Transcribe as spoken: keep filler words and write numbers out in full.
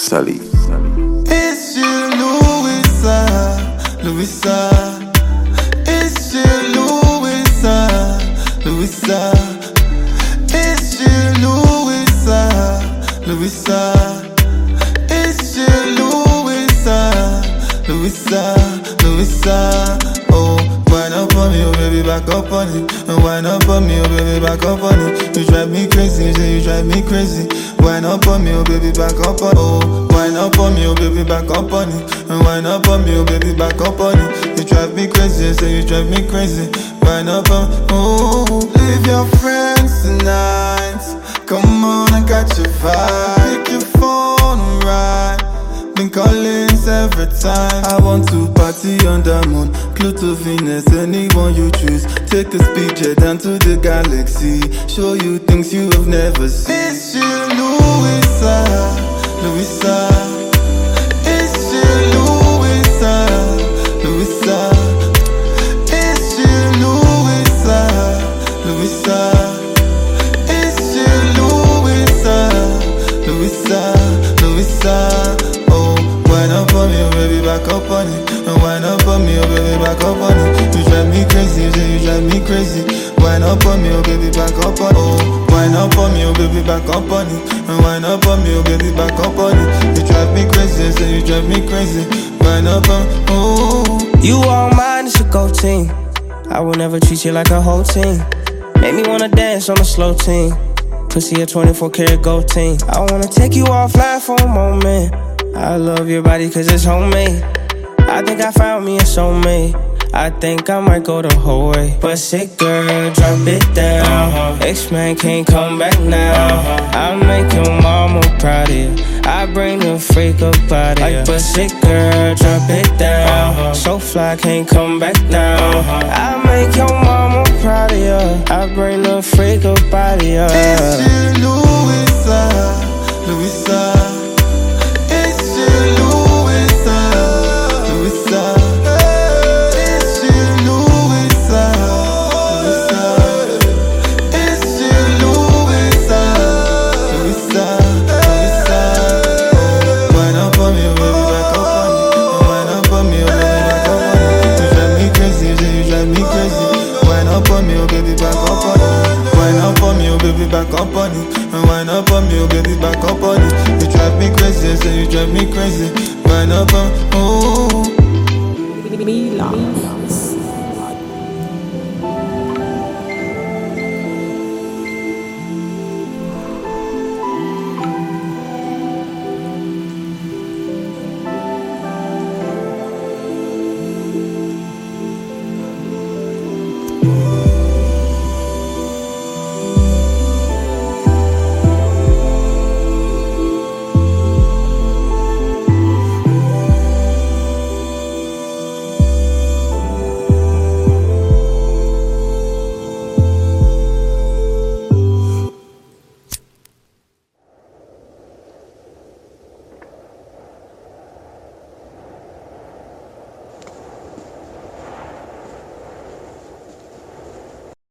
Sully. It's you, Louisa, Louisa. It's you, Louisa, Louisa. It's you, Louisa, Louisa. It's you, Louisa, Louisa, Louisa. Oh, wind up on me, oh baby, back up on it. And wind up on me, oh baby, back up on it. You drive me crazy, you say you drive me crazy. Wind up on me, oh baby, back up on it. Oh, wind up on me, oh baby, back up on it. And wind up on me, oh baby, back up on it. You drive me crazy, you say you drive me crazy. Wind up on, oh, leave your friends tonight. Come on, I got your vibe. Pick your phone and ride. Been calling every time. I want to party on the moon, Pluto, Venus, anyone you choose. Take a speed jet down to the galaxy. Show you things you have never seen. It's you, Louisa, Louisa. It's you, Louisa, Louisa. It's you, Louisa, Louisa. It's you, Louisa, Louisa, Louisa. Wind up on me, oh baby, back up on it. And wind up on me, oh baby, back up on it. You drive me crazy, you say you drive me crazy. Wind up on me, oh baby, back up on it. Oh, wind up on me, oh baby, back up on it. And wind up on me, oh baby, back up on it. You drive me crazy, you say you drive me crazy. Wind up on, oh. You all mine, it's a go team. I will never treat you like a whole team. Make me wanna dance on a slow team. Pussy a twenty-four karat gold team. I wanna take you offline for a moment. I love your body cause it's homemade. I think I found me a soulmate. I think I might go the whole way. But sick girl, drop it down. uh-huh. X-Man can't come back now. uh-huh. I make your mama proud of you. I bring the freak up out of you. But sick girl, drop it down. uh-huh. So fly, can't come back now. uh-huh. I make your mama proud of you. I bring the freak up out of you. It's you, Louisa, Louisa. Back up on it, and wind up on me, oh baby, back up on it. You drive me crazy, say you drive me crazy. Wind up on, oh.